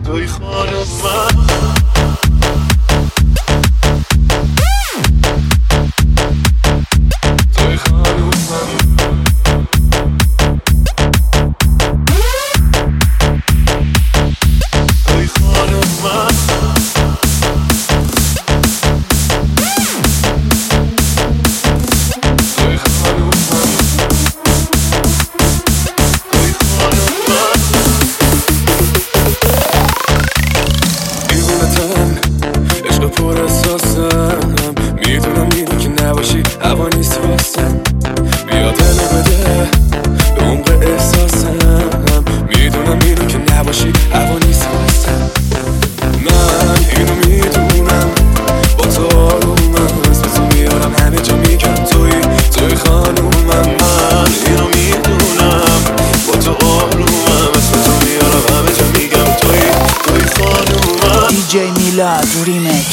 توی خانم من توی خانم من توی خانم من توی خانم من پر احساسم میدونم اینو که نباشی هوا نیست واسم بیا دلو بده به عمق احساسم میدونم اینو که نباشی هوا نیست واسم من اینو میدونم با تو آرومم اسم تو میارم همه جا میگم توی خانومم من اینو میدونم با تو آرومم اسم تو میارم همه جا میگم توی خانومم DJ میلاد ریمیکس